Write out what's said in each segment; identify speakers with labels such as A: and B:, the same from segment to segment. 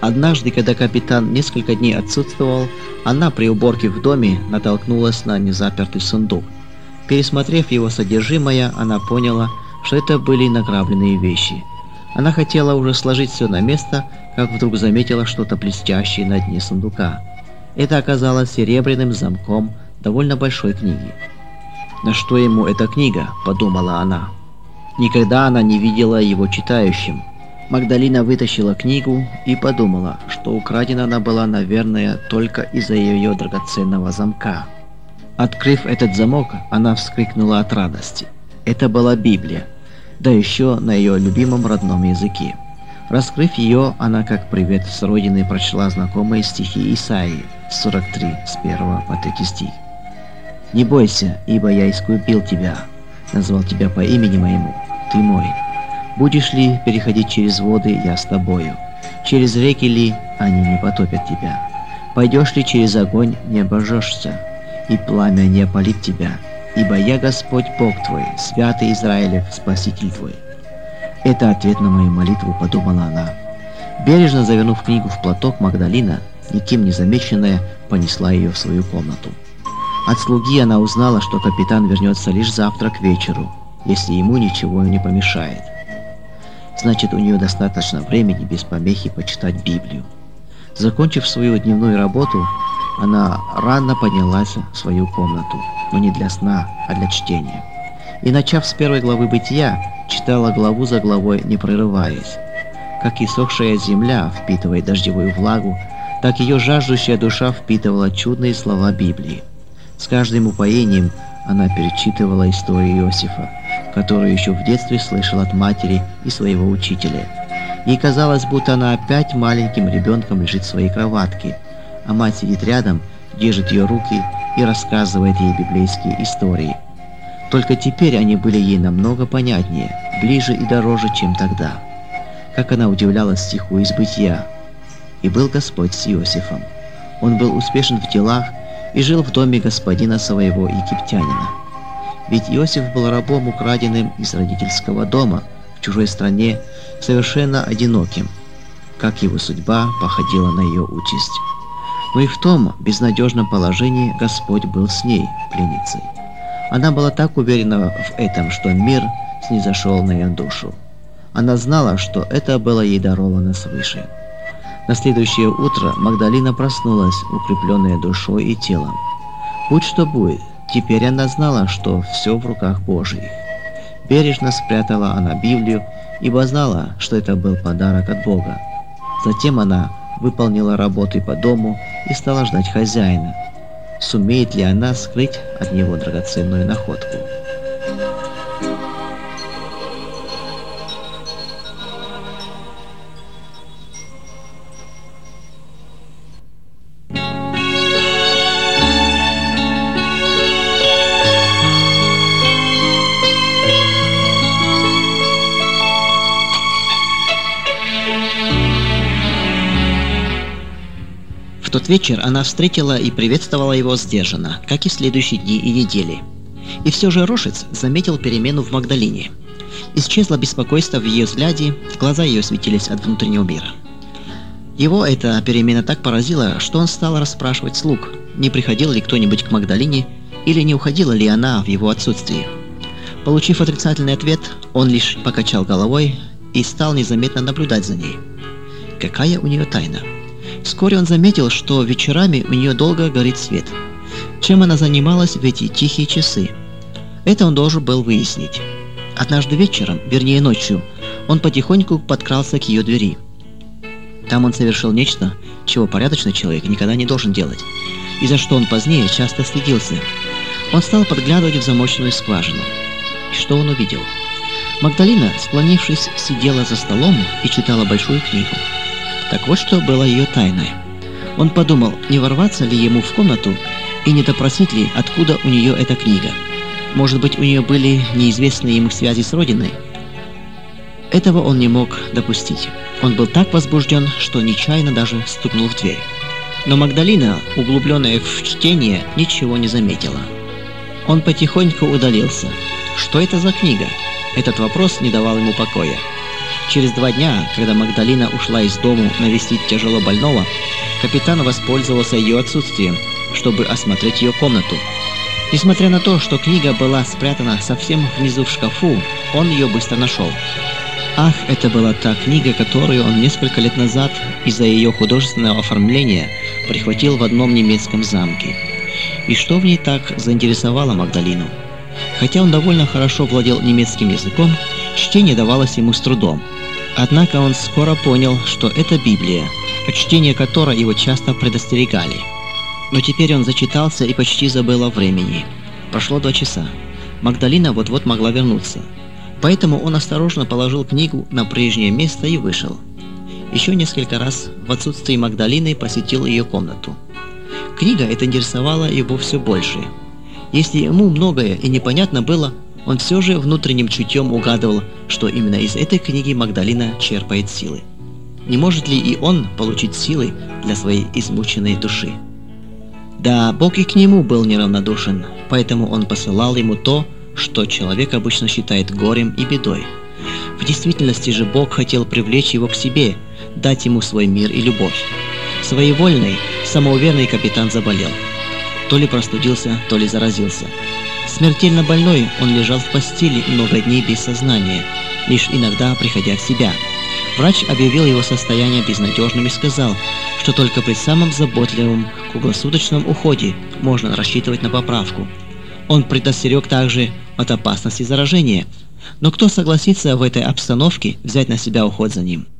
A: Однажды, когда капитан несколько дней отсутствовал, она при уборке в доме натолкнулась на незапертый сундук. Пересмотрев его содержимое, она поняла, что это были награбленные вещи. Она хотела уже сложить все на место, как вдруг заметила что-то блестящее на дне сундука. Это оказалось серебряным замком довольно большой книги. «На что ему эта книга?» – подумала она. Никогда она не видела его читающим. Магдалина вытащила книгу и подумала, что украдена она была, наверное, только из-за ее драгоценного замка. Открыв этот замок, она вскрикнула от радости. Это была Библия, да еще на ее любимом родном языке. Раскрыв ее, она как привет с родины прочла знакомые стихи Исаии, 43, с 1 по 3 стих. «Не бойся, ибо я искупил тебя, назвал тебя по имени моему, ты мой. Будешь ли переходить через воды, я с тобою. Через реки ли, они не потопят тебя. Пойдешь ли через огонь, не обожжешься, и пламя не опалит тебя. Ибо я Господь Бог твой, святый Израилев, Спаситель твой». Это ответ на мою молитву, подумала она. Бережно завернув книгу в платок, Магдалина, никем не замеченная, понесла ее в свою комнату. От слуги она узнала, что капитан вернется лишь завтра к вечеру, если ему ничего не помешает. Значит, у нее достаточно времени без помехи почитать Библию. Закончив свою дневную работу, она рано поднялась в свою комнату, но не для сна, а для чтения. И, начав с 1 главы Бытия, читала главу за главой, не прерываясь. Как иссохшая земля впитывает дождевую влагу, так ее жаждущая душа впитывала чудные слова Библии. С каждым упоением она перечитывала историю Иосифа, которую еще в детстве слышала от матери и своего учителя. Ей казалось, будто она опять маленьким ребенком лежит в своей кроватке, а мать сидит рядом, держит ее руки и рассказывает ей библейские истории. Только теперь они были ей намного понятнее, ближе и дороже, чем тогда. Как она удивлялась стиху из Бытия: «И был Господь с Иосифом. Он был успешен в делах и жил в доме господина своего египтянина. Ведь Иосиф был рабом, украденным из родительского дома, в чужой стране, совершенно одиноким. Как его судьба походила на ее участь. Но и в том безнадежном положении Господь был с ней, пленницей. Она была так уверена в этом, что мир снизошел на ее душу. Она знала, что это было ей даровано свыше. На следующее утро Магдалина проснулась, укрепленная душой и телом. Будь что будет, теперь она знала, что все в руках Божьих. Бережно спрятала она Библию, ибо знала, что это был подарок от Бога. Затем она выполнила работы по дому и стала ждать хозяина. Сумеет ли она скрыть от него драгоценную находку? В тот вечер она встретила и приветствовала его сдержанно, как и в следующие дни и недели. И все же Рошец заметил перемену в Магдалине. Исчезло беспокойство в ее взгляде, глаза ее светились от внутреннего мира. Его эта перемена так поразила, что он стал расспрашивать слуг, не приходил ли кто-нибудь к Магдалине или не уходила ли она в его отсутствие. Получив отрицательный ответ, он лишь покачал головой и стал незаметно наблюдать за ней. Какая у нее тайна? Вскоре он заметил, что вечерами у нее долго горит свет. Чем она занималась в эти тихие часы? Это он должен был выяснить. Однажды вечером, вернее ночью, он потихоньку подкрался к ее двери. Там он совершил нечто, чего порядочный человек никогда не должен делать, и за что он позднее часто стыдился. Он стал подглядывать в замочную скважину. И что он увидел? Магдалина, склонившись, сидела за столом и читала большую книгу. Так вот что было ее тайной. Он подумал, не ворваться ли ему в комнату и не допросить ли, откуда у нее эта книга. Может быть, у нее были неизвестные ему связи с родиной? Этого он не мог допустить. Он был так возбужден, что нечаянно даже стукнул в дверь. Но Магдалина, углубленная в чтение, ничего не заметила. Он потихоньку удалился. Что это за книга? Этот вопрос не давал ему покоя. Через 2 дня, когда Магдалина ушла из дому навестить тяжело больного, капитан воспользовался ее отсутствием, чтобы осмотреть ее комнату. Несмотря на то, что книга была спрятана совсем внизу в шкафу, он ее быстро нашел. Ах, это была та книга, которую он несколько лет назад из-за ее художественного оформления прихватил в одном немецком замке. И что в ней так заинтересовало Магдалину? Хотя он довольно хорошо владел немецким языком, чтение давалось ему с трудом. Однако он скоро понял, что это Библия, от чтения которой его часто предостерегали. Но теперь он зачитался и почти забыл о времени. Прошло 2 часа. Магдалина вот-вот могла вернуться. Поэтому он осторожно положил книгу на прежнее место и вышел. Еще несколько раз в отсутствие Магдалины посетил ее комнату. Книга эта интересовала его все больше. Если ему многое и непонятно было, он все же внутренним чутьем угадывал, что именно из этой книги Магдалина черпает силы. Не может ли и он получить силы для своей измученной души? Да, Бог и к нему был неравнодушен, поэтому он посылал ему то, что человек обычно считает горем и бедой. В действительности же Бог хотел привлечь его к себе, дать ему свой мир и любовь. Своевольный, самоуверенный капитан заболел. То ли простудился, то ли заразился. Смертельно больной, он лежал в постели много дней без сознания, лишь иногда приходя в себя. Врач объявил его состояние безнадежным и сказал, что только при самом заботливом круглосуточном уходе можно рассчитывать на поправку. Он предостерег также от опасности заражения. Но кто согласится в этой обстановке взять на себя уход за ним?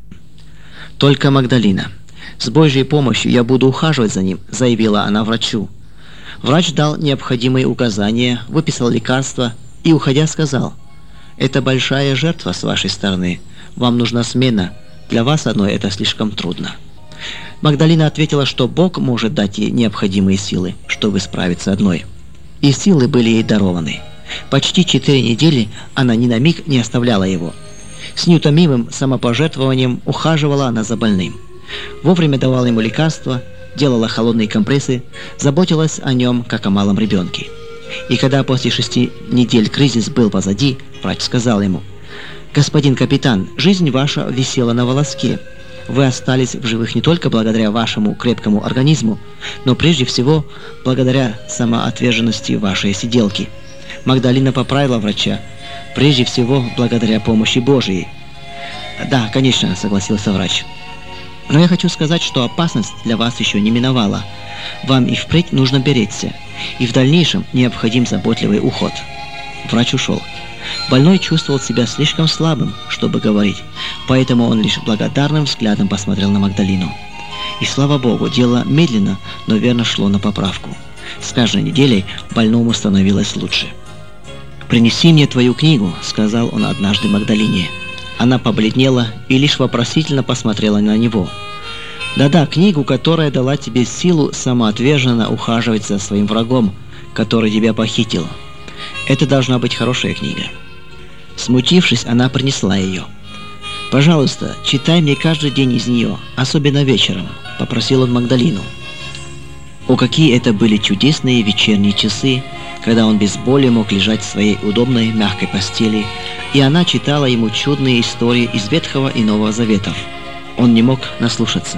A: Только Магдалина. «С Божьей помощью я буду ухаживать за ним», — заявила она врачу. Врач дал необходимые указания, выписал лекарства и, уходя, сказал: «Это большая жертва с вашей стороны. Вам нужна смена. Для вас одной это слишком трудно». Магдалина ответила, что Бог может дать ей необходимые силы, чтобы справиться одной. И силы были ей дарованы. Почти 4 недели она ни на миг не оставляла его. С неутомимым самопожертвованием ухаживала она за больным. Вовремя давала ему лекарства, делала холодные компрессы, заботилась о нем, как о малом ребенке. И когда после 6 недель кризис был позади, врач сказал ему: «Господин капитан, жизнь ваша висела на волоске. Вы остались в живых не только благодаря вашему крепкому организму, но прежде всего благодаря самоотверженности вашей сиделки». Магдалина поправила врача: «Прежде всего благодаря помощи Божией». «Да, конечно», — согласился врач. «Но я хочу сказать, что опасность для вас еще не миновала. Вам и впредь нужно беречься, и в дальнейшем необходим заботливый уход». Врач ушел. Больной чувствовал себя слишком слабым, чтобы говорить, поэтому он лишь благодарным взглядом посмотрел на Магдалину. И слава Богу, дело медленно, но верно шло на поправку. С каждой неделей больному становилось лучше. «Принеси мне твою книгу», — сказал он однажды Магдалине. Она побледнела и лишь вопросительно посмотрела на него. «Да-да, книгу, которая дала тебе силу самоотверженно ухаживать за своим врагом, который тебя похитил. Это должна быть хорошая книга». Смутившись, она принесла ее. «Пожалуйста, читай мне каждый день из нее, особенно вечером», — попросил он Магдалину. О, какие это были чудесные вечерние часы, когда он без боли мог лежать в своей удобной мягкой постели, и она читала ему чудные истории из Ветхого и Нового Заветов. Он не мог наслушаться.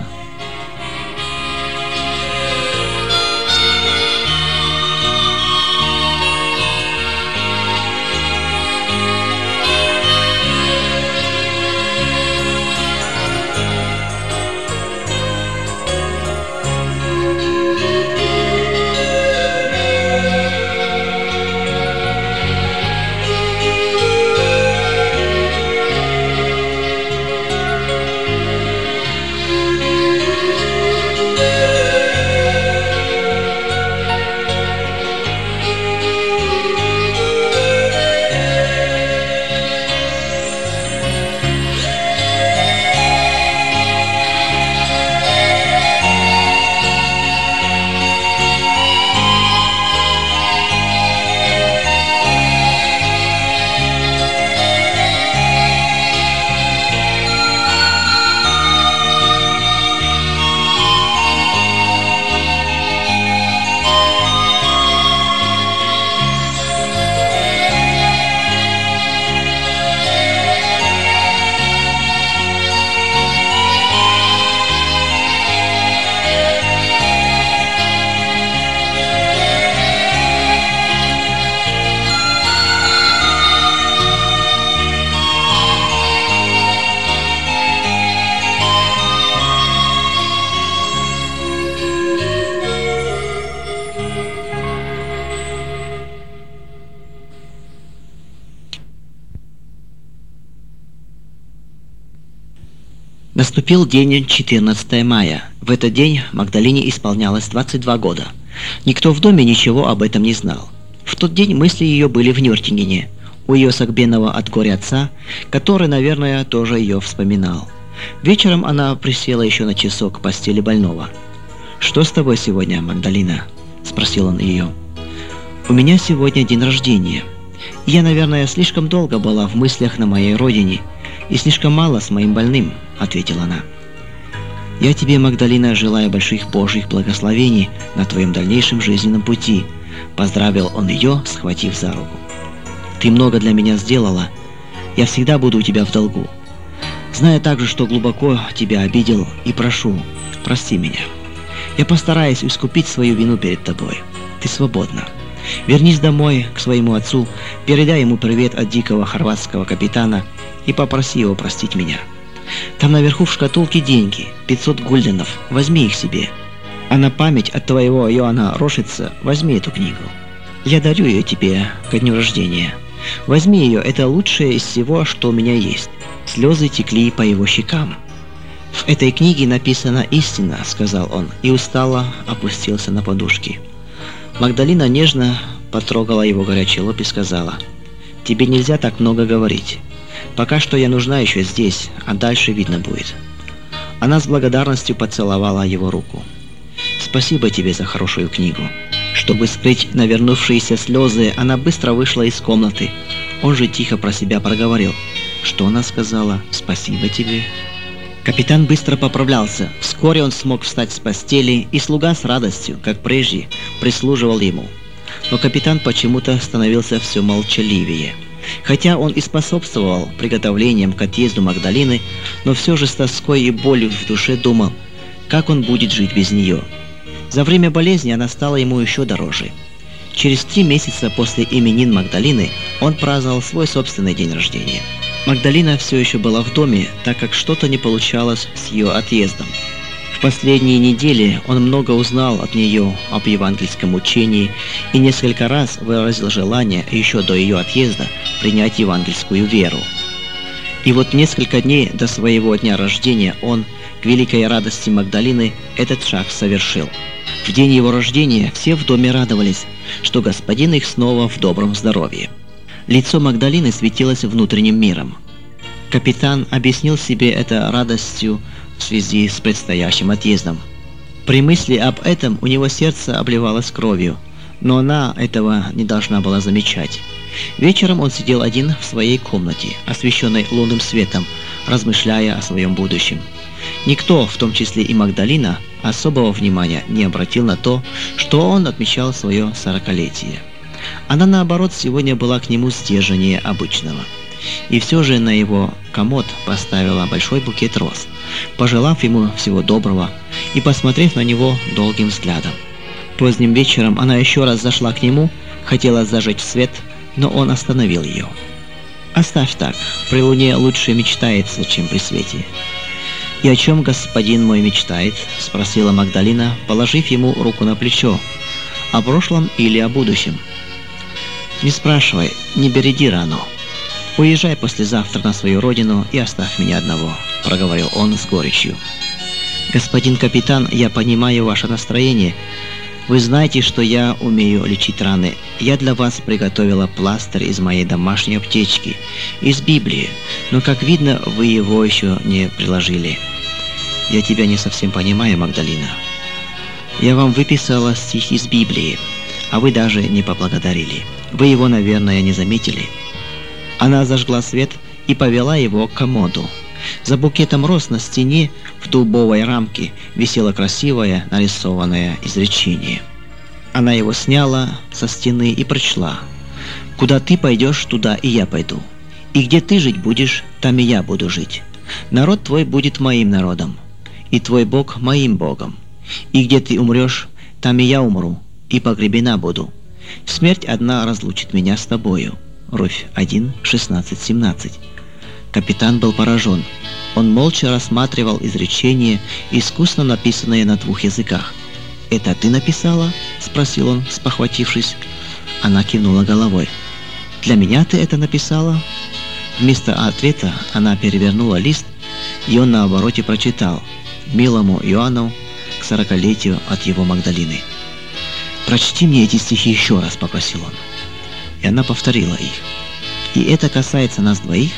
A: Наступил день 14 мая. В этот день Магдалине исполнялось 22 года. Никто в доме ничего об этом не знал. В тот день мысли ее были в Нюртингене, у ее согбенного от горя отца, который, наверное, тоже ее вспоминал. Вечером она присела еще на часок к постели больного. «Что с тобой сегодня, Магдалина?» – спросил он ее. «У меня сегодня день рождения. Я, наверное, слишком долго была в мыслях на моей родине и слишком мало с моим больным», – ответила она. «Я тебе, Магдалина, желаю больших Божьих благословений на твоем дальнейшем жизненном пути», – поздравил он ее, схватив за руку. «Ты много для меня сделала. Я всегда буду у тебя в долгу. Знаю также, что глубоко тебя обидел, и прошу, прости меня. Я постараюсь искупить свою вину перед тобой. Ты свободна. Вернись домой к своему отцу, передай ему привет от дикого хорватского капитана и попроси его простить меня. Там наверху в шкатулке деньги, 500 гульденов, возьми их себе. А на память от твоего Иоанна Рошица возьми эту книгу. Я дарю ее тебе ко дню рождения. Возьми ее, это лучшее из всего, что у меня есть». Слезы текли по его щекам. «В этой книге написана истина», — сказал он, и устало опустился на подушки. Магдалина нежно потрогала его горячий лоб и сказала: «Тебе нельзя так много говорить. Пока что я нужна еще здесь, а дальше видно будет». Она с благодарностью поцеловала его руку. «Спасибо тебе за хорошую книгу». Чтобы скрыть навернувшиеся слезы, она быстро вышла из комнаты. Он же тихо про себя проговорил: «Что она сказала? Спасибо тебе». Капитан быстро поправлялся. Вскоре он смог встать с постели, и слуга с радостью, как прежде, прислуживал ему. Но капитан почему-то становился все молчаливее. Хотя он и способствовал приготовлениям к отъезду Магдалины, но все же с тоской и болью в душе думал, как он будет жить без нее. За время болезни она стала ему еще дороже. Через 3 месяца после именин Магдалины он праздновал свой собственный день рождения. Магдалина все еще была в доме, так как что-то не получалось с ее отъездом. В последние недели он много узнал от нее об евангельском учении и несколько раз выразил желание еще до ее отъезда принять евангельскую веру. И вот несколько дней до своего дня рождения он, к великой радости Магдалины, этот шаг совершил. В день его рождения все в доме радовались, что господин их снова в добром здоровье. Лицо Магдалины светилось внутренним миром. Капитан объяснил себе это радостью в связи с предстоящим отъездом. При мысли об этом у него сердце обливалось кровью, но она этого не должна была замечать. Вечером он сидел один в своей комнате, освещенной лунным светом, размышляя о своем будущем. Никто, в том числе и Магдалина, особого внимания не обратил на то, что он отмечал свое 40-летие. Она, наоборот, сегодня была к нему сдержаннее обычного. И все же на его комод поставила большой букет роз, пожелав ему всего доброго и посмотрев на него долгим взглядом. Поздним вечером она еще раз зашла к нему, хотела зажечь свет, но он остановил ее. «Оставь так, при луне лучше мечтается, чем при свете». «И о чем господин мой мечтает?» – спросила Магдалина, положив ему руку на плечо. «О прошлом или о будущем?» «Не спрашивай, не береди рану. Уезжай послезавтра на свою родину и оставь меня одного», – проговорил он с горечью. «Господин капитан, я понимаю ваше настроение. Вы знаете, что я умею лечить раны. Я для вас приготовила пластырь из моей домашней аптечки, из Библии, но, как видно, вы его еще не приложили». «Я тебя не совсем понимаю, Магдалина. Я вам выписала стих из Библии, а вы даже не поблагодарили. Вы его, наверное, не заметили». Она зажгла свет и повела его к комоду. За букетом роз на стене в дубовой рамке висело красивое нарисованное изречение. Она его сняла со стены и прочла: «Куда ты пойдешь, туда и я пойду. И где ты жить будешь, там и я буду жить. Народ твой будет моим народом, и твой Бог моим Богом. И где ты умрешь, там и я умру, и погребена буду. Смерть одна разлучит меня с тобою». Руфь 1, 16-17. Капитан был поражен. Он молча рассматривал изречение, искусно написанное на 2 языках. «Это ты написала?» – спросил он, спохватившись. Она кивнула головой. «Для меня ты это написала?» Вместо ответа она перевернула лист и он на обороте прочитал: «Милому Иоанну к 40-летию от его Магдалины». «Прочти мне эти стихи еще раз», — попросил он. И она повторила их. «И это касается нас двоих?»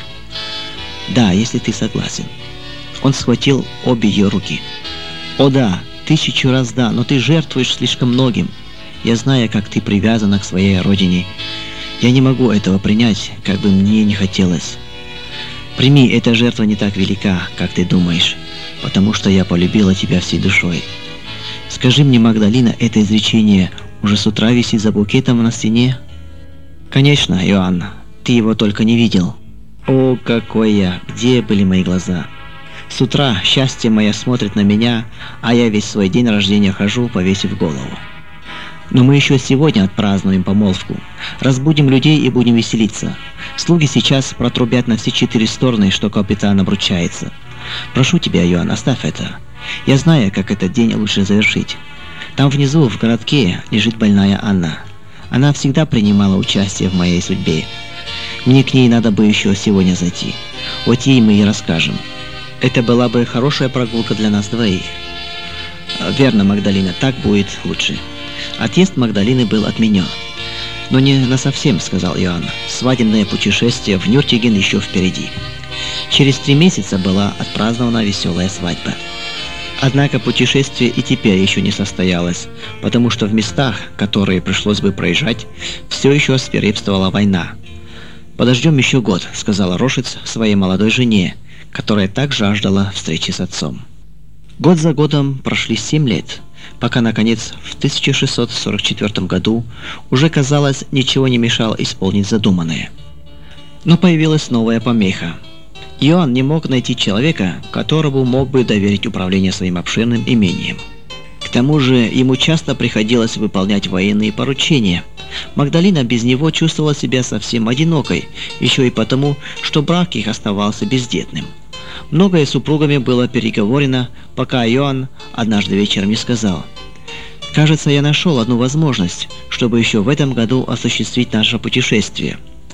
A: «Да, если ты согласен». Он схватил обе ее руки. «О да, 1000 раз да, но ты жертвуешь слишком многим. Я знаю, как ты привязана к своей родине. Я не могу этого принять, как бы мне не хотелось. Прими, эта жертва не так велика, как ты думаешь, потому что я полюбила тебя всей душой. Скажи мне, Магдалина, это изречение уже с утра висит за букетом на стене?» «Конечно, Иоанн, ты его только не видел». «О, какой я! Где были мои глаза?» «С утра счастье мое смотрит на меня, а я весь свой день рождения хожу, повесив голову. Но мы еще сегодня отпразднуем помолвку. Разбудим людей и будем веселиться. Слуги сейчас протрубят на все 4 стороны, что капитан обручается. Прошу тебя, Иоанн, оставь это. Я знаю, как этот день лучше завершить. Там внизу, в городке, лежит больная Анна. Она всегда принимала участие в моей судьбе. Мне к ней надо бы еще сегодня зайти. Вот ей мы и расскажем. Это была бы хорошая прогулка для нас двоих». «Верно, Магдалина, так будет лучше». Отъезд Магдалины был отменен. «Но не насовсем», — сказал Иоанн. «Свадебное путешествие в Нюртиген еще впереди». Через 3 месяца была отпразднована веселая свадьба. Однако путешествие и теперь еще не состоялось, потому что в местах, которые пришлось бы проезжать, все еще свирепствовала война. «Подождем еще год», — сказала Рошиц своей молодой жене, которая так жаждала встречи с отцом. Год за годом прошли 7 лет, пока, наконец, в 1644 году уже, казалось, ничего не мешало исполнить задуманное. Но появилась новая помеха. Иоанн не мог найти человека, которому мог бы доверить управление своим обширным имением. К тому же ему часто приходилось выполнять военные поручения. Магдалина без него чувствовала себя совсем одинокой, еще и потому, что брак их оставался бездетным. Многое с супругами было переговорено, пока Иоанн однажды вечером не сказал: «Кажется, я нашел одну возможность, чтобы еще в этом году осуществить наше путешествие.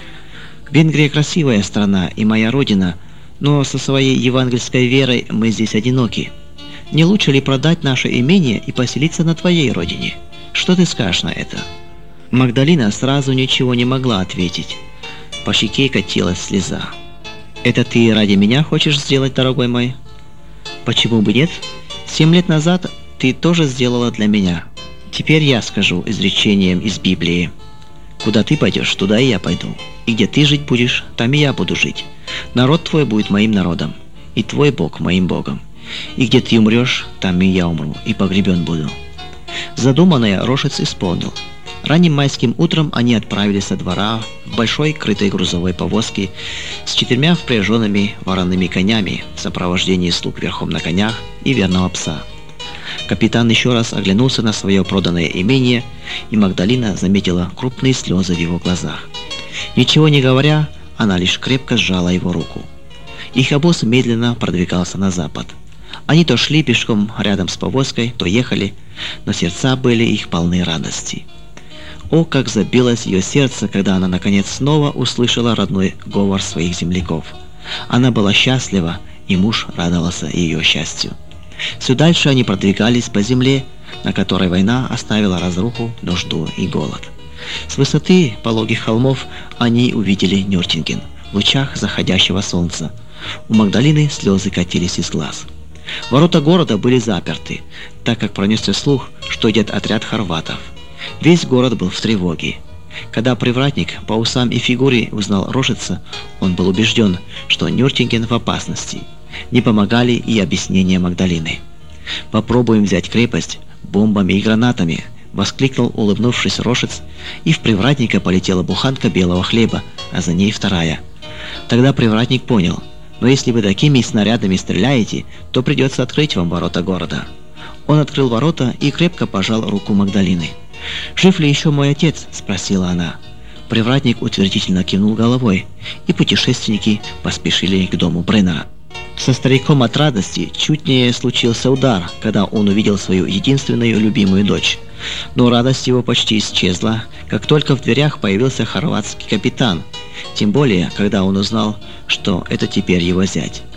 A: Венгрия красивая страна и моя родина, но со своей евангельской верой мы здесь одиноки. Не лучше ли продать наше имение и поселиться на твоей родине? Что ты скажешь на это?» Магдалина сразу ничего не могла ответить. По щеке катилась слеза. «Это ты ради меня хочешь сделать, дорогой мой?» «Почему бы нет? 7 лет назад ты тоже сделала для меня. Теперь я скажу изречением из Библии: куда ты пойдешь, туда и я пойду. И где ты жить будешь, там и я буду жить. Народ твой будет моим народом, и твой Бог моим Богом. И где ты умрешь, там и я умру, и погребен буду». Задуманное Рошиц исполнил. Ранним майским утром они отправились со двора в большой крытой грузовой повозке с 4 впряженными вороными конями в сопровождении слуг верхом на конях и верного пса. Капитан еще раз оглянулся на свое проданное имение, и Магдалина заметила крупные слезы в его глазах. Ничего не говоря, она лишь крепко сжала его руку. Их обоз медленно продвигался на запад. Они то шли пешком рядом с повозкой, то ехали, но сердца были их полны радости. О, как забилось ее сердце, когда она наконец снова услышала родной говор своих земляков. Она была счастлива, и муж радовался ее счастью. Все дальше они продвигались по земле, на которой война оставила разруху, нужду и голод. С высоты пологих холмов они увидели Нюртиген в лучах заходящего солнца. У Магдалины слезы катились из глаз. Ворота города были заперты, так как пронесся слух, что идет отряд хорватов. Весь город был в тревоге. Когда привратник по усам и фигуре узнал Рошица, он был убежден, что Нюртиген в опасности. Не помогали и объяснения Магдалины. «Попробуем взять крепость бомбами и гранатами», — воскликнул, улыбнувшись, Рошиц, и в привратника полетела буханка белого хлеба, а за ней вторая. Тогда привратник понял: «Но если вы такими снарядами стреляете, то придется открыть вам ворота города». Он открыл ворота и крепко пожал руку Магдалины. «Жив ли еще мой отец?» – спросила она. Привратник утвердительно кивнул головой, и путешественники поспешили к дому Бреннера. Со стариком от радости чуть не случился удар, когда он увидел свою единственную любимую дочь. Но радость его почти исчезла, как только в дверях появился хорватский капитан, тем более, когда он узнал, что это теперь его зять.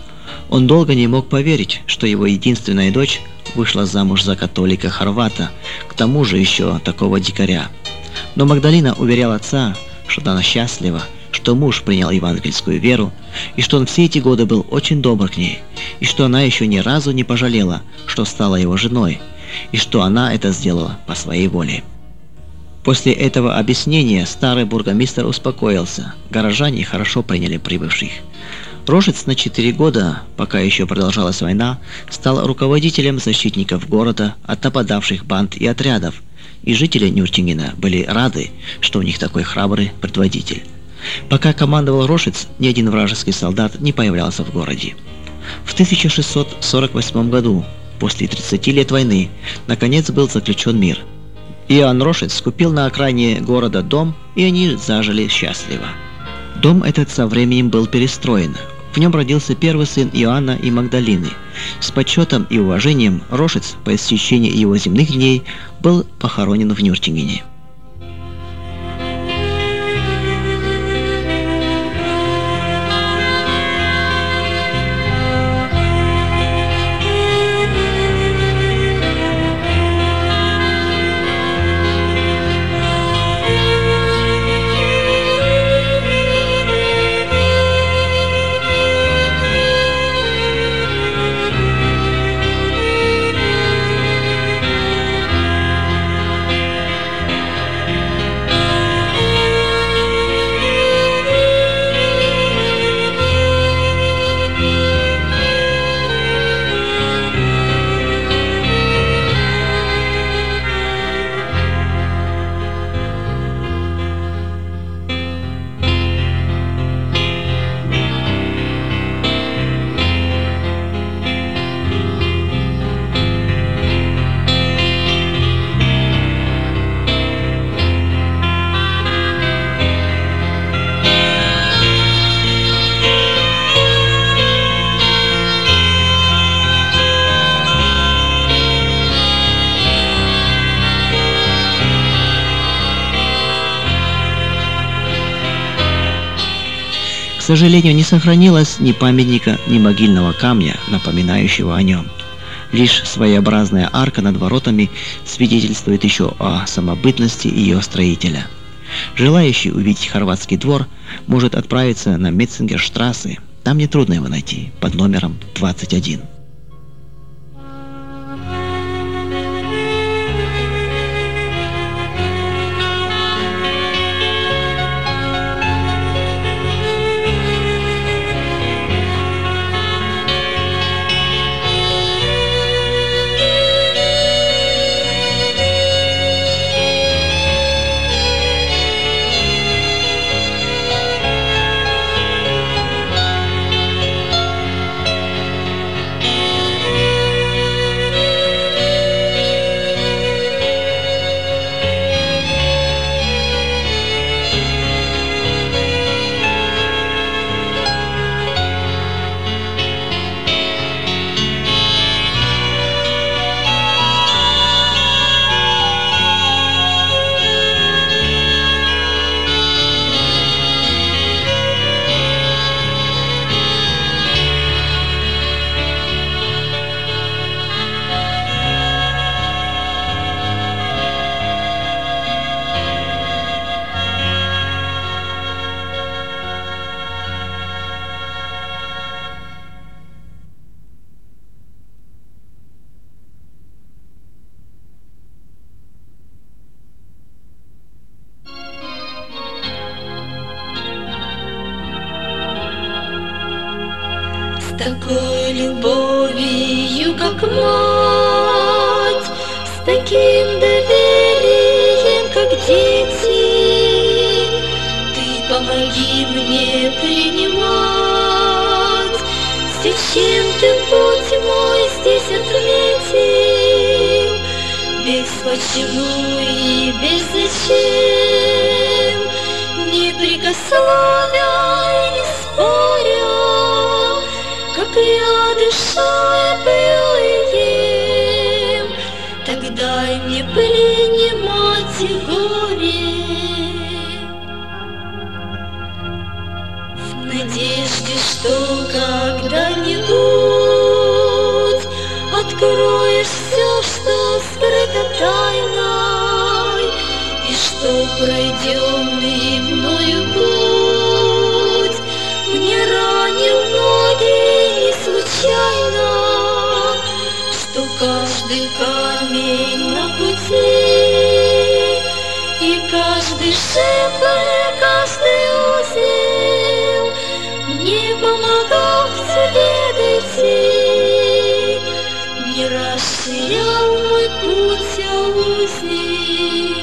A: Он долго не мог поверить, что его единственная дочь вышла замуж за католика-хорвата, к тому же еще такого дикаря. Но Магдалина уверяла отца, что она счастлива, что муж принял евангельскую веру, и что он все эти годы был очень добр к ней, и что она еще ни разу не пожалела, что стала его женой, и что она это сделала по своей воле. После этого объяснения старый бургомистр успокоился, горожане хорошо приняли прибывших. Рошец на 4 года, пока еще продолжалась война, стал руководителем защитников города от нападавших банд и отрядов, и жители Нюртингена были рады, что у них такой храбрый предводитель. Пока командовал Рошец, ни один вражеский солдат не появлялся в городе. В 1648 году, после 30 лет войны, наконец был заключен мир. Иоанн Рошец купил на окраине города дом, и они зажили счастливо. Дом этот со временем был перестроен. В нем родился первый сын Иоанна и Магдалины. С почетом и уважением Рошец по истечении его земных дней был похоронен в Нюртингене. К сожалению, не сохранилось ни памятника, ни могильного камня, напоминающего о нем. Лишь своеобразная арка над воротами свидетельствует еще о самобытности ее строителя. Желающий увидеть хорватский двор может отправиться на Метцингерштрассе, там нетрудно его найти, под номером 21.
B: Такой любовью, как мать, с таким доверием, как дети, ты помоги мне принимать. Зачем ты путь мой здесь отметил? Без почему и без зачем, не прикословя и не споря, как я дышу и пью, так дай мне принимать и горе. В надежде, что когда-нибудь откроешь все, что скрыто тайной, и что пройденный мною путь мне ранил ноги не случайно, что каждый камень на пути и каждый шип, и каждый узел мне помогал к тебе дойти, не расширял мой путь, а узел.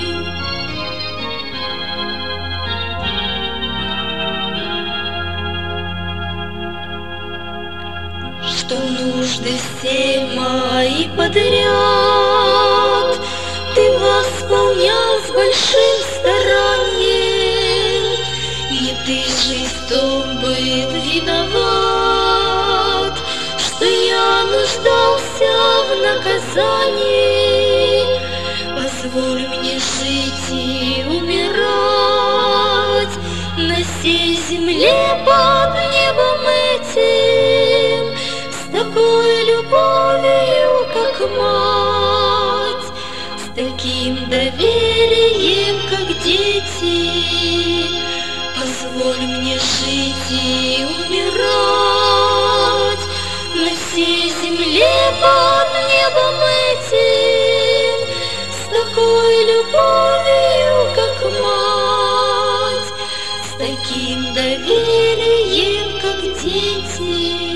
B: Что нужды все мои подряд ты восполнял с большим старанием, не ты же в том был виноват, что я нуждался в наказании. Позволь мне жить и умирать на сей земле под небом этим, с такой любовью, как мать, с таким доверием, как дети. Позволь мне жить и умирать на всей земле под небом этим, с такой любовью, как мать, с таким доверием, как дети.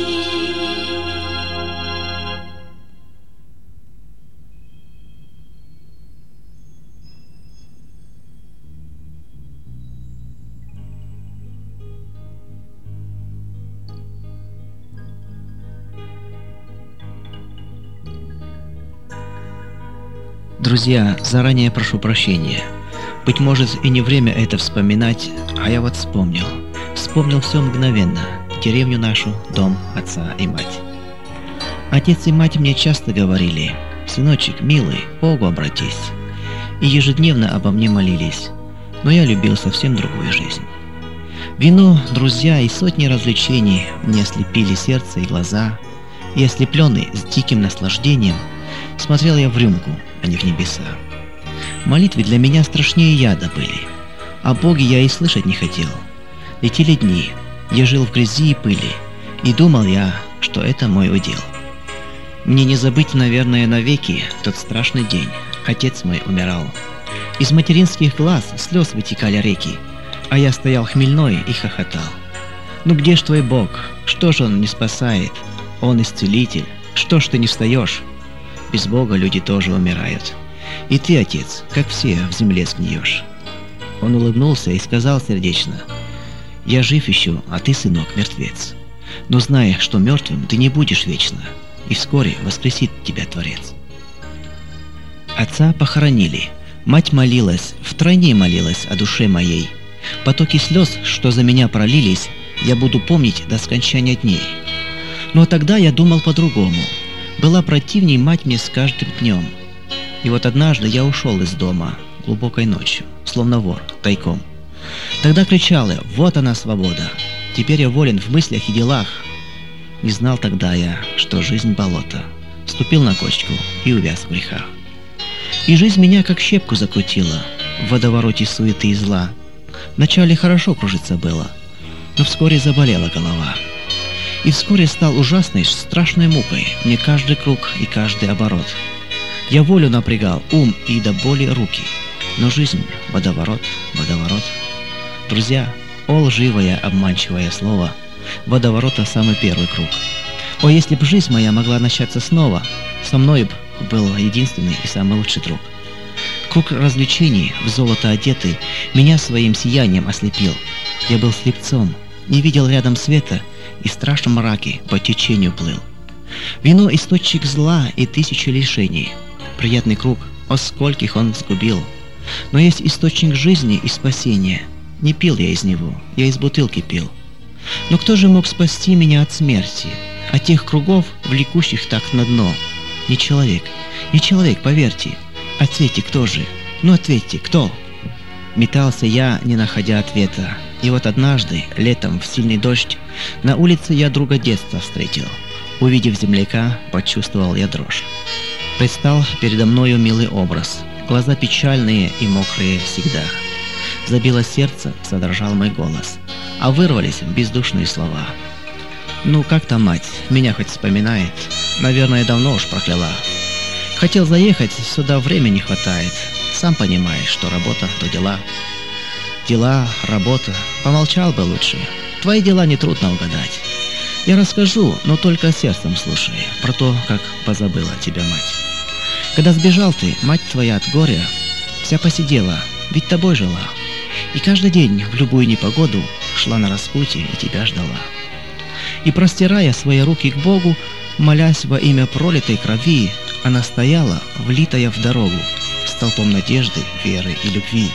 A: Друзья, заранее прошу прощения. Быть может, и не время это вспоминать, а я вот вспомнил. Вспомнил все мгновенно. Деревню нашу, дом, отца и мать. Отец и мать мне часто говорили: «Сыночек, милый, Богу обратись». И ежедневно обо мне молились. Но я любил совсем другую жизнь. Вино, друзья и сотни развлечений мне ослепили сердце и глаза. И ослепленный с диким наслаждением смотрел я в рюмку, а не в небеса. Молитвы для меня страшнее яда были. О Боге я и слышать не хотел. Летели дни, я жил в грязи и пыли, и думал я, что это мой удел. Мне не забыть, наверное, навеки тот страшный день. Отец мой умирал. Из материнских глаз слез вытекали реки, а я стоял хмельной и хохотал. «Ну где ж твой Бог? Что ж Он не спасает? Он исцелитель. Что ж ты не встаешь? Без Бога люди тоже умирают. И ты, отец, как все, в земле сгниешь». Он улыбнулся и сказал сердечно: «Я жив еще, а ты, сынок, мертвец. Но знай, что мертвым ты не будешь вечно, и вскоре воскресит тебя Творец». Отца похоронили. Мать молилась, втройне молилась о душе моей. Потоки слез, что за меня пролились, я буду помнить до скончания дней. Но тогда я думал по-другому. Была противней мать мне с каждым днем. И вот однажды я ушел из дома глубокой ночью, словно вор, тайком. Тогда кричал я: «Вот она, свобода! Теперь я волен в мыслях и делах». Не знал тогда я, что жизнь болото. Ступил на кочку и увяз в грехах. И жизнь меня как щепку закрутила в водовороте суеты и зла. Вначале хорошо кружиться было, но вскоре заболела голова. И вскоре стал ужасной, страшной мукой мне каждый круг и каждый оборот. Я волю напрягал, ум и до боли руки, но жизнь — водоворот, водоворот. Друзья, о лживое, обманчивое слово, водоворота самый первый круг. О, если б жизнь моя могла начаться снова, со мной б был единственный и самый лучший друг. Круг развлечений, в золото одетый, меня своим сиянием ослепил. Я был слепцом, не видел рядом света и в страшном мраке по течению плыл. Вино — источник зла и тысячи лишений. Приятный круг, о скольких он сгубил. Но есть источник жизни и спасения. Не пил я из него, я из бутылки пил. Но кто же мог спасти меня от смерти, от тех кругов, влекущих так на дно? Не человек, не человек, поверьте. Ответьте, кто же? Ну ответьте, кто? Метался я, не находя ответа. И вот однажды, летом, в сильный дождь, на улице я друга детства встретил. Увидев земляка, почувствовал я дрожь. Предстал передо мною милый образ, глаза печальные и мокрые всегда. Забило сердце, задрожал мой голос, а вырвались бездушные слова. «Ну как там мать, меня хоть вспоминает? Наверное, давно уж прокляла. Хотел заехать, сюда времени не хватает. Сам понимаешь, что работа, то дела». «Дела, работа, помолчал бы лучше. Твои дела нетрудно угадать. Я расскажу, но только сердцем слушай, про то, как позабыла тебя мать. Когда сбежал ты, мать твоя от горя вся посидела, ведь тобой жила. И каждый день в любую непогоду шла на распутье и тебя ждала. И простирая свои руки к Богу, молясь во имя пролитой крови, она стояла, влитая в дорогу, столпом надежды, веры и любви.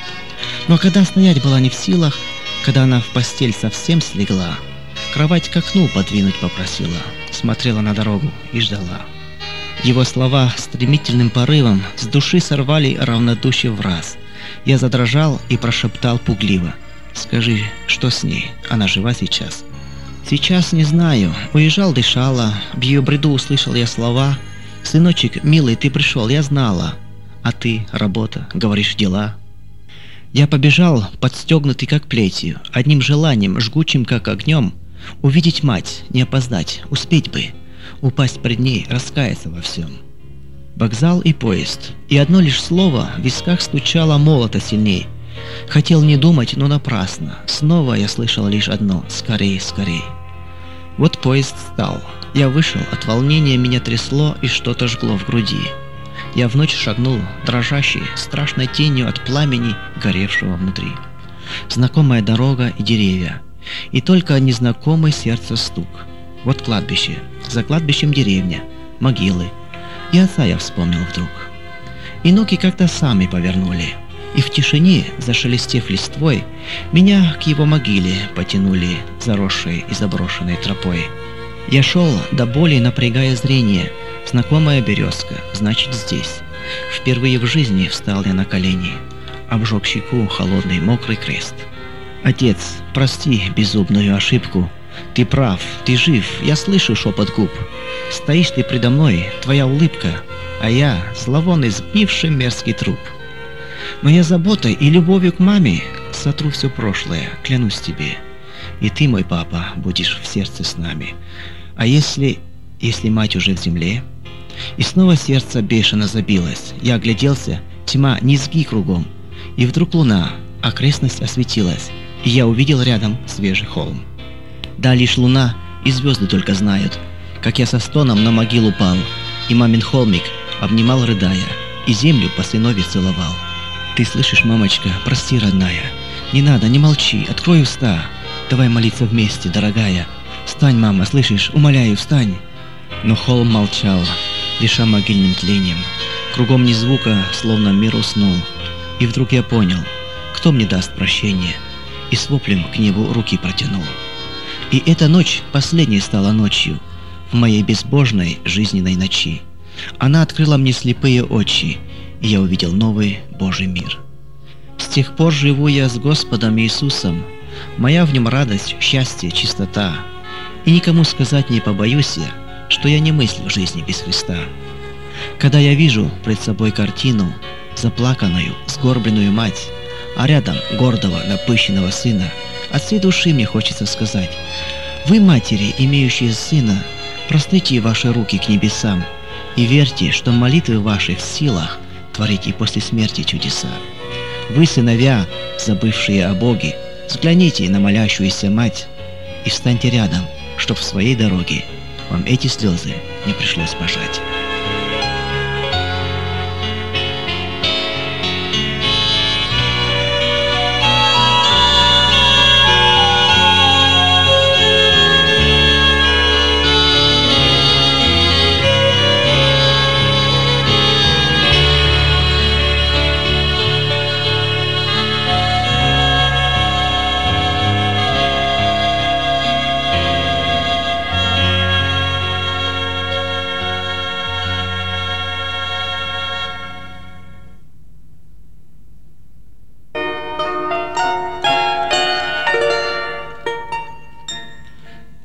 A: Но когда стоять была не в силах, когда она в постель совсем слегла, кровать к окну подвинуть попросила, смотрела на дорогу и ждала. Его слова стремительным порывом с души сорвали равнодушие враз. Я задрожал и прошептал пугливо: «Скажи, что с ней? Она жива сейчас?» «Сейчас не знаю. Уезжал, дышала. В ее бреду услышал я слова: «Сыночек, милый, ты пришел, я знала. А ты, работа, говоришь, дела». Я побежал, подстегнутый как плетью, одним желанием, жгучим как огнем, увидеть мать, не опоздать, успеть бы, упасть пред ней, раскаяться во всем. Вокзал и поезд, и одно лишь слово в висках стучало молото сильней. Хотел не думать, но напрасно. Снова я слышал лишь одно: «Скорей, скорей». Вот поезд стал. Я вышел, от волнения меня трясло и что-то жгло в груди. Я в ночь шагнул, дрожащий, страшной тенью от пламени, горевшего внутри. Знакомая дорога и деревья, и только незнакомый сердце стук. Вот кладбище, за кладбищем деревня, могилы. И отца я вспомнил вдруг. И ноги как-то сами повернули, и в тишине, зашелестев листвой, меня к его могиле потянули, заросшей и заброшенной тропой. Я шел, до боли напрягая зрение. Знакомая березка, значит, здесь. Впервые в жизни встал я на колени. Обжег щеку холодный мокрый крест. «Отец, прости беззубную ошибку. Ты прав, ты жив, я слышу шепот губ. Стоишь ты предо мной, твоя улыбка, а я зловонный сбивший мерзкий труп. Но я заботой и любовью к маме сотру все прошлое, клянусь тебе. И ты, мой папа, будешь в сердце с нами. А если мать уже в земле?» И снова сердце бешено забилось. Я огляделся, тьма, низги кругом. И вдруг луна, окрестность осветилась, и я увидел рядом свежий холм. Да, лишь луна и звезды только знают, как я со стоном на могилу пал, и мамин холмик обнимал, рыдая, и землю по сынове целовал. «Ты слышишь, мамочка, прости, родная. Не надо, не молчи, открой уста. Давай молиться вместе, дорогая. Встань, мама, слышишь, умоляю, встань». Но холм молчал, дыша могильным тлением. Кругом ни звука, словно мир уснул. И вдруг я понял, кто мне даст прощение, и с воплем к небу руки протянул. И эта ночь последней стала ночью в моей безбожной жизненной ночи. Она открыла мне слепые очи, и я увидел новый Божий мир. С тех пор живу я с Господом Иисусом. Моя в нем радость, счастье, чистота. И никому сказать не побоюсь я, что я не мыслю жизни без Христа. Когда я вижу пред собой картину, заплаканную, сгорбленную мать, а рядом гордого, напыщенного сына, от всей души мне хочется сказать: вы, матери, имеющие сына, прострите ваши руки к небесам и верьте, что молитвы ваши в силах творить и после смерти чудеса. Вы, сыновья, забывшие о Боге, взгляните на молящуюся мать и встаньте рядом, чтоб в своей дороге вам эти слезы не пришлось пожать.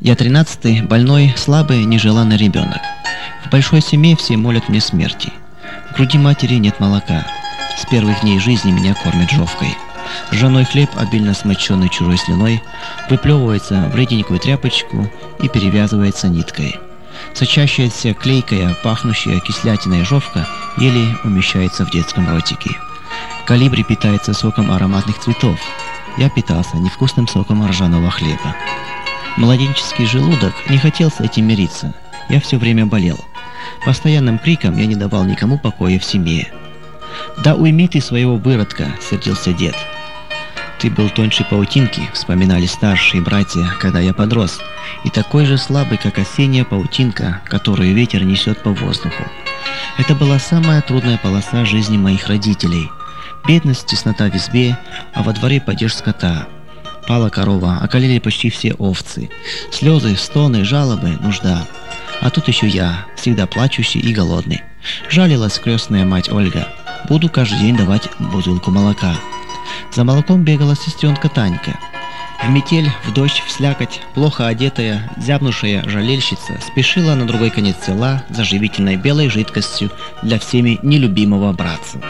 A: Я 13-й, больной, слабый, нежеланный ребенок. В большой семье все молят мне смерти. В груди матери нет молока. С первых дней жизни меня кормят жовкой. Ржаной хлеб, обильно смоченный чужой слюной, выплевывается в реденькую тряпочку и перевязывается ниткой. Сочащаяся, клейкая, пахнущая кислятиной жовка еле умещается в детском ротике. Колибри питается соком ароматных цветов. Я питался невкусным соком ржаного хлеба. Младенческий желудок не хотел с этим мириться. Я все время болел. Постоянным криком я не давал никому покоя в семье. «Да уйми ты своего выродка!» — сердился дед. «Ты был тоньше паутинки», — вспоминали старшие братья, когда я подрос, и такой же слабый, как осенняя паутинка, которую ветер несет по воздуху. Это была самая трудная полоса жизни моих родителей. Бедность, теснота в избе, а во дворе падеж скота. Пала корова, околели почти все овцы. Слезы, стоны, жалобы, нужда. А тут еще я, всегда плачущий и голодный. Жалилась крестная мать Ольга. Буду каждый день давать бутылку молока. За молоком бегала сестренка Танька. В метель, в дождь, в слякоть, плохо одетая, зябнувшая жалельщица спешила на другой конец села за живительной белой жидкостью для всеми нелюбимого братца.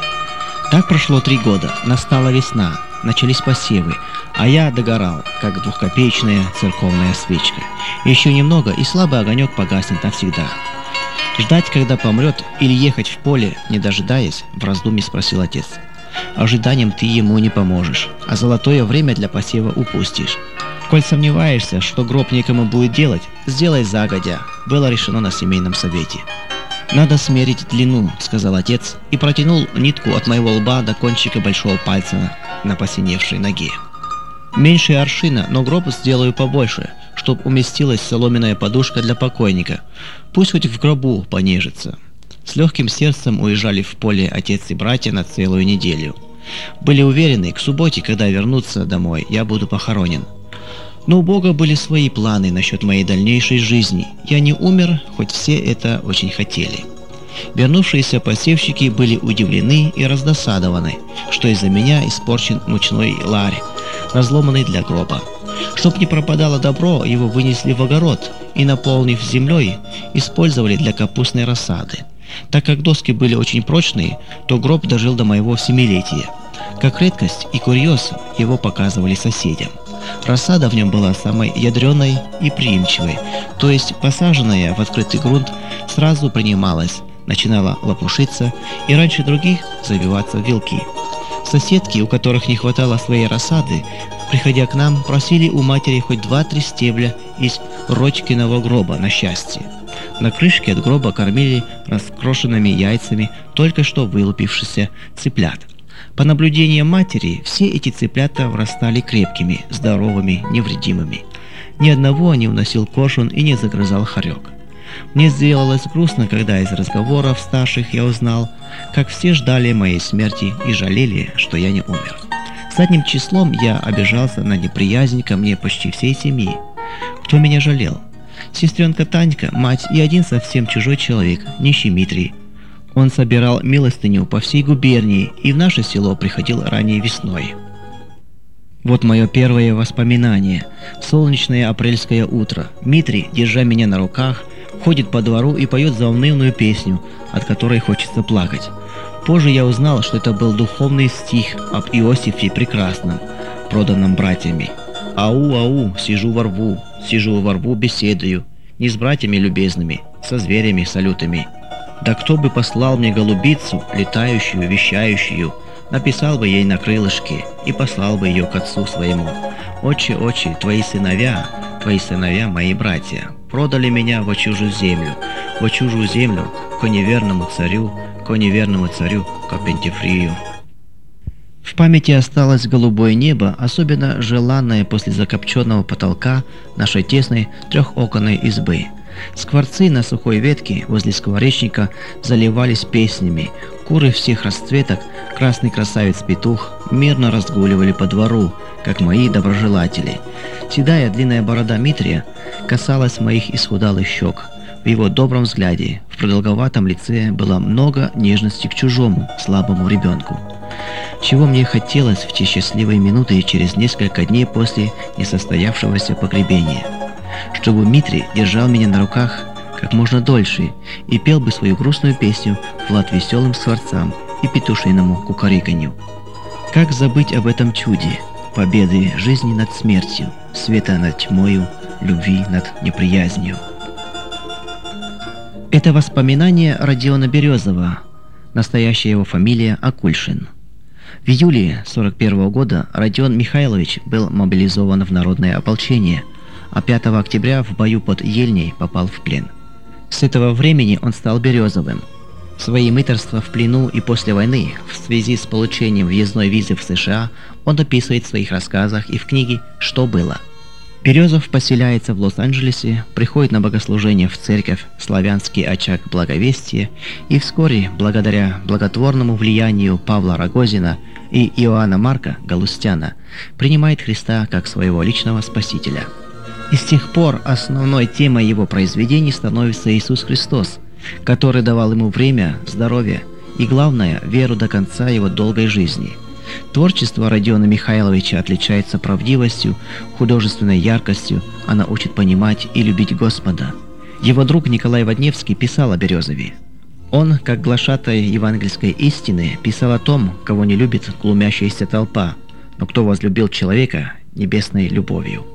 A: Так прошло 3 года, настала весна, начались посевы, а я догорал, как двухкопеечная церковная свечка. Еще немного, и слабый огонек погаснет навсегда. Ждать, когда помрет, или ехать в поле, не дожидаясь, в раздумье спросил отец. Ожиданием ты ему не поможешь, а золотое время для посева упустишь. Коль сомневаешься, что гроб некому будет делать, сделай загодя, было решено на семейном совете. «Надо смерить длину», — сказал отец, и протянул нитку от моего лба до кончика большого пальца на посиневшей ноге. «Меньше аршина, но гроб сделаю побольше, чтоб уместилась соломенная подушка для покойника. Пусть хоть в гробу понежится». С легким сердцем уезжали в поле отец и братья на целую неделю. Были уверены, к субботе, когда вернутся домой, я буду похоронен. Но у Бога были свои планы насчет моей дальнейшей жизни. Я не умер, хоть все это очень хотели. Вернувшиеся посевщики были удивлены и раздосадованы, что из-за меня испорчен мучной ларь, разломанный для гроба. Чтоб не пропадало добро, его вынесли в огород и, наполнив землей, использовали для капустной рассады. Так как доски были очень прочные, то гроб дожил до моего 7-летия. Как редкость и курьез его показывали соседям. Рассада в нем была самой ядреной и приимчивой, то есть посаженная в открытый грунт сразу принималась, начинала лопушиться и раньше других завиваться в вилки. Соседки, у которых не хватало своей рассады, приходя к нам, просили у матери хоть 2-3 стебля из Родькиного гроба на счастье. На крышке от гроба кормили раскрошенными яйцами только что вылупившихся цыплят. По наблюдениям матери, все эти цыплята вырастали крепкими, здоровыми, невредимыми. Ни одного не уносил коршун и не загрызал хорек. Мне сделалось грустно, когда из разговоров старших я узнал, как все ждали моей смерти и жалели, что я не умер. Задним числом я обижался на неприязнь ко мне почти всей семьи. Кто меня жалел? Сестренка Танька, мать и один совсем чужой человек, нищий Митрий. Он собирал милостыню по всей губернии и в наше село приходил ранней весной. Вот мое первое воспоминание. Солнечное апрельское утро. Митрий, держа меня на руках, ходит по двору и поет заунывную песню, от которой хочется плакать. Позже я узнал, что это был духовный стих об Иосифе Прекрасном, проданном братьями. «Ау, ау, сижу во рву, беседую, не с братьями любезными, со зверями салютами. Да кто бы послал мне голубицу, летающую, вещающую, написал бы ей на крылышке и послал бы ее к отцу своему. Отче, отче, твои сыновья, мои братья, продали меня во чужую землю, ко неверному царю, ко Пентифрию». В памяти осталось голубое небо, особенно желанное после закопченного потолка нашей тесной трехоконной избы. Скворцы на сухой ветке возле скворечника заливались песнями. Куры всех расцветок, красный красавец-петух, мирно разгуливали по двору, как мои доброжелатели. Седая длинная борода Митрия касалась моих исхудалых щек. В его добром взгляде, в продолговатом лице было много нежности к чужому, слабому ребенку. Чего мне хотелось в те счастливые минуты через несколько дней после несостоявшегося погребения. чтобы Митрий держал меня на руках как можно дольше и пел бы свою грустную песню вслед веселым скворцам и петушиному кукареканью. Как забыть об этом чуде, победы жизни над смертью, света над тьмою, любви над неприязнью? Это воспоминание Родиона Березова, настоящая его фамилия Акульшин. В июле 1941 года Родион Михайлович был мобилизован в народное ополчение, а 5 октября в бою под Ельней попал в плен. С этого времени он стал Березовым. Свои мытарства в плену и после войны в связи с получением въездной визы в США он описывает в своих рассказах и в книге «Что было?». Березов поселяется в Лос-Анджелесе, приходит на богослужение в церковь «Славянский очаг благовестия» и вскоре, благодаря благотворному влиянию Павла Рогозина и Иоанна Марка Галустяна, принимает Христа как своего личного спасителя. И с тех пор основной темой его произведений становится Иисус Христос, который давал ему время, здоровье и, главное, веру до конца его долгой жизни. Творчество Родиона Михайловича отличается правдивостью, художественной яркостью, она учит понимать и любить Господа. Его друг Николай Водневский писал о Березове. Он, как глашатай евангельской истины, писал о том, кого не любит глумящаяся толпа, но кто возлюбил человека небесной любовью.